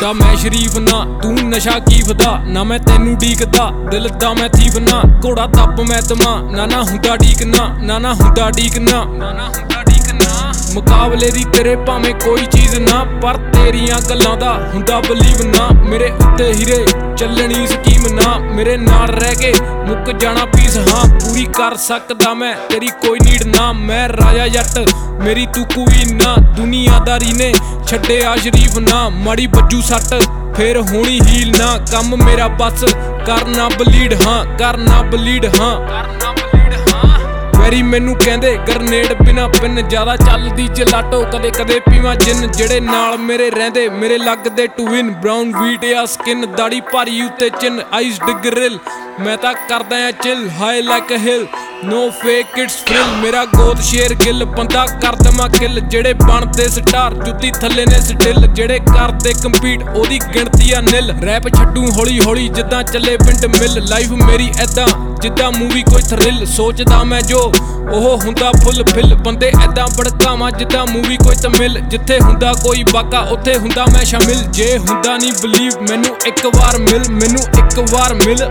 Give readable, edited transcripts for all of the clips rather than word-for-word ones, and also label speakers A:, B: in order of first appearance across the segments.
A: ਮੁੰਡਾ ਮੈਂ ਸ਼ਰੀਫ ਨਾ ਤੂੰ ਨਸ਼ਾ ਕੀਫਦਾ ਨਾ ਮੈਂ ਤੈਨੂੰ ਡੀਕਦਾ ਦਿਲ ਦਾ ਮੈਂ ਥੀਫ ਨਾ ਘੋੜਾ ਦੱਬ ਮੈਂ ਤਮਾ ਨਾ ਹੁੰਦਾ ਡੀਕਨਾ ਨਾ ਹੁੰਦਾ ਡੀਕਨਾ ਮੁਕਾਬਲੇ ਦੀ ਤੇਰੇ ਭਾਵੇਂ ਕੋਈ ਚੀਜ਼ ਨਾ ਪਰ ਤੇਰੀਆਂ ਗੱਲਾਂ ਦਾ ਹੁੰਦਾ ਬਲੀਵ ਨਾ ਮੇਰੇ ਉੱਤੇ ਹੀਰੇ ਚੱਲਣੀ ਸਕੀਮ ਨਾ ਮੇਰੇ ਨਾਲ ਰਹਿ ਕੇ ਮੁੱਕ ਜਾਣਾ ਪੀਸ ਹਾਂ ਪੂਰੀ ਕਰ ਸਕਦਾ ਮੈਂ ਤੇਰੀ ਕੋਈ ਨੀਡ ਨਾ ਮੈਂ ਰਾਜਾ ਜੱਟ ਮੇਰੀ ਤੂੰ ਕੋਈ ਨਾ ਦੁਨੀਆਦਾਰੀ ਨੇ ਛੱਡਿਆ ਸ਼ਰੀਫ ਨਾ ਮਾੜੀ ਬੱਜੂ ਸੱਟ ਫੇਰ ਹੋਣੀ ਹੀਲ ਨਾ ਕੰਮ ਮੇਰਾ ਬਸ ਕਰਨਾ ਬਲੀਡ ਹਾਂ ਕਰਨਾ ਬਲੀਡ ਹਾਂ ਵੈਰੀ ਮੈਨੂੰ ਕਹਿੰਦੇ ਗਰਨੇਡ ਬਿਨਾ ਪਿੰਨ ਜ਼ਿਆਦਾ ਚੱਲਦੀ ਜਲਾਟੋ ਕਦੇ ਕਦੇ ਪੀਵਾਂ ਜਿੰਨ ਜਿਹੜੇ ਨਾਲ ਮੇਰੇ ਰਹਿੰਦੇ ਮੇਰੇ ਲੱਗਦੇ ਟੂਇਨ ਬਰਾਊਨ ਵੀਟ ਆ ਸਕਿਨ ਦਾੜੀ ਭਾਰੀ ਉੱਤੇ ਚਿੰਨ ਆਈਜ਼ ਡਿਗਰਿਲ ਮੈਂ ਤਾਂ ਕਰਦਾ ਆ chill high like a hill no fake it's thrill ਮੇਰਾ ਗੋਦ ਸ਼ੇਰ ਗਿੱਲ ਬੰਦਾ ਕਰ ਦਮਾ ਕਿਲ ਜਿਹੜੇ ਬਣਦੇ ਸਟਾਰ ਜੁੱਤੀ ਥੱਲੇ ਨੇ ਸਟਿਲ ਜਿਹੜੇ ਕਰਦੇ ਕੰਪੀਟ ਉਹਦੀ ਗਿਣਤੀ ਆ ਨਿਲ ਰੈਪ ਛੱਡੂ ਹੌਲੀ ਹੌਲੀ ਜਿੱਦਾਂ ਚੱਲੇ ਵਿੰਡ ਮਿਲ ਲਾਈਫ ਮੇਰੀ ਐਦਾਂ ਜਿੱਦਾਂ ਮੂਵੀ ਕੋਈ ਥ੍ਰਿਲ ਸੋਚਦਾ ਮੈਂ ਜੋ ਉਹ ਹੁੰਦਾ ਫੁੱਲ ਫਿਲ ਬੰਦੇ ਐਦਾਂ ਭੜਕਾਵਾਂ ਜਿੱਦਾਂ ਮੂਵੀ ਕੋਈ ਤਮਿਲ ਜਿੱਥੇ ਹੁੰਦਾ ਕੋਈ ਬਾਕਾ ਉੱਥੇ ਹੁੰਦਾ ਮੈਂ ਸ਼ਾਮਿਲ ਜੇ ਹੁੰਦਾ ਨਹੀਂ ਬਲੀਵ ਮੈਨੂੰ ਇੱਕ ਵਾਰ ਮਿਲ ਮੈਨੂੰ ਇੱਕ ਵਾਰ ਮਿਲ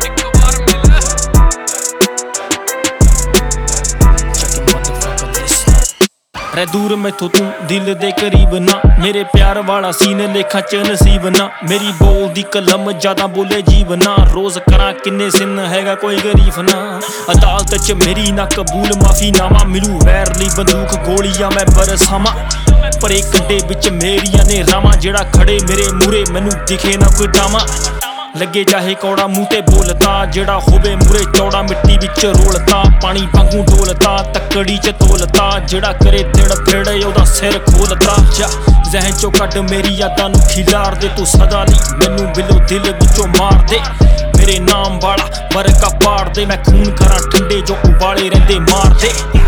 B: ਰਹਿ ਦੂਰ ਮੈਥੋਂ ਤੂੰ ਦਿਲ ਦੇ ਕਰੀਬ ਨਾ ਮੇਰੇ ਪਿਆਰ ਵਾਲਾ ਸੀਨ ਲੇਖਾਂ ਚ ਨਸੀਬ ਨਾ ਮੇਰੀ ਬੋਲ ਦੀ ਕਲਮ ਜ਼ਿਆਦਾ ਬੋਲੇ ਜੀਵ ਨਾ ਰੋਜ਼ ਕਰਾਂ ਕਿੰਨੇ ਸਿਨ ਹੈਗਾ ਕੋਈ ਗਰੀਫ ਨਾ ਅਦਾਲਤ ਚ ਮੇਰੀ ਨਾ ਕਬੂਲ ਮਾਫੀਨਾਮਾ ਮਿਲੂ ਵੈਰ ਲਈ ਬੰਦੂਕ ਗੋਲੀਆਂ ਮੈਂ ਬਰਸਾਵਾਂ ਪਰੇ ਕੰਡੇ ਵਿੱਚ ਮੇਰੀਆਂ ਨੇ ਰਾਵਾਂ ਜਿਹੜਾ ਖੜੇ ਮੇਰੇ ਮੂਰੇ ਮੈਨੂੰ ਦਿਖੇ ਨਾ ਕੋਈ ਡਰਾਮਾ ਲੱਗੇ ਚਾਹੇ ਕੌੜਾ ਮੂੰਹ ਤੇ ਬੋਲਦਾ ਜਿਹੜਾ ਹੋਵੇ ਮੂਰੇ ਚੌੜਾ ਮਿੱਟੀ ਵਿੱਚ ਰੋਲਦਾ ਪਾਣੀ ਵਾਂਗੂ ਡੋਲਦਾ ਤੱਕੜੀ ਚ ਤੋਲਦਾ ਜਿਹੜਾ ਕਰੇ ਤਿੜ ਫਿੜ ਉਹਦਾ ਸਿਰ ਖੋਲਦਾ ਜਾ ਜ਼ਹਿਨ ਚੋਂ ਕੱਢ ਮੇਰੀ ਯਾਦਾਂ ਨੂੰ ਖਿਲਾਰ ਦੇ ਤੂੰ ਸਦਾ ਲਈ ਮੈਨੂੰ ਬਿਲੋ ਦਿਲ ਵਿੱਚੋਂ ਮਾਰ ਦੇ ਮੇਰੇ ਨਾਮ ਵਾਲਾ ਵਰਕਾ ਪਾੜ ਦੇ ਮੈਂ ਖੂਨ ਕਰਾਂ ਠੰਡੇ ਜੋ ਉਬਾਲੇ ਰਹਿੰਦੇ ਮਾਰ ਦੇ